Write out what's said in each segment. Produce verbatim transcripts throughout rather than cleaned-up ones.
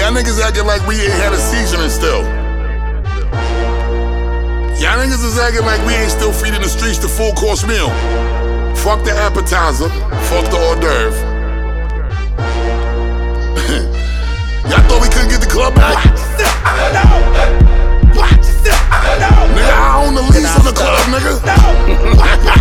y'all niggas acting like we ain't had a seasoning still. Y'all niggas is acting like we ain't still feeding the streets the full course meal. Fuck the appetizer, fuck the hors d'oeuvre. Y'all thought we couldn't get the club back? Watch yourself, I know. Watch yourself, I know. Nigga, I own the lease on the club, nigga. No.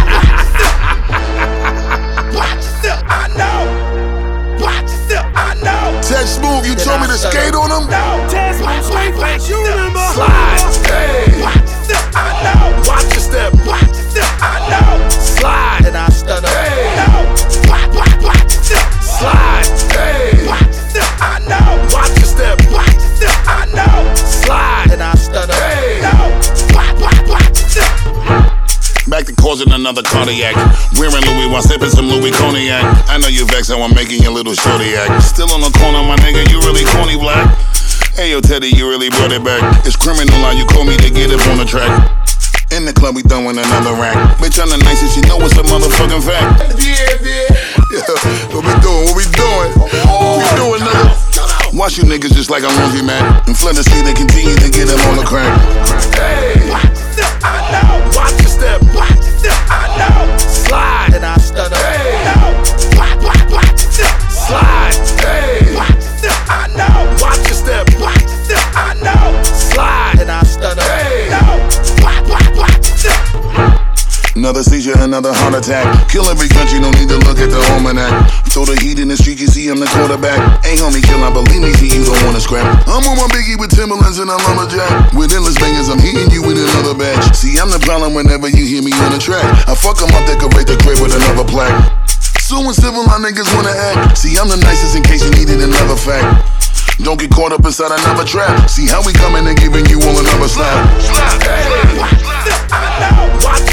Watch yourself, I know. Watch yourself, I know. Ted Smooth, you told me to skate on him? No. Ted Smooth, sweet face, you remember? Slide, hey. Watch yourself, I know. Watch your step. Watch yourself, I know. Slide, and I stutter. Hey. No. Watch, watch, watch yourself. Slide, hey. Watch yourself, I know. Watch your step. Watch yourself, I know. Slide, and I stutter. Hey. No. Watch, watch, watch yourself. Back to causing another cardiac. Wearing Louis while sipping some Louis Cognac. I know you vexed how I'm making your little shorty act. Still on the corner, my nigga, you really corny black. Hey yo, Teddy, you really brought it back. It's criminal how you call me to get up on the track. In the club, we throwing another rack. Bitch, I'm the nicest, you know it's a motherfucking fact. Yeah, yeah. Yeah, what we doing? What we doing? What we doing, nigga? Watch you niggas just like I'm laundry man. And flood the street and continue to get them on the crack. Hey. Watch yourself, I know. Watch your step. Watch yourself, I know. Slide, and I stutter. Hey. No. Watch, watch, watch yourself. Slide, hey. Watch yourself, I know. Watch your step. Watch yourself, I know. Slide, and I stutter. hey. No. Watch, watch, watch yourself. Another seizure, another heart attack. Kill every country, no need to look at the almanac. Throw the heat in the street, you see I'm the quarterback. Ain't homie kill, I believe me, see you don't wanna scrap. I'm on my biggie with Timberlands and a lumberjack. With endless bangers, I'm hitting you with another batch. See, I'm the problem whenever you hear me on the track. I fuck 'em up, decorate the crib with another plaque. Suing civil, my niggas wanna act. See, I'm the nicest in case you needed another fact. Don't get caught up inside another trap. See how we coming and giving you all another slap. Slap, hey. Watch yourself, I know. Watch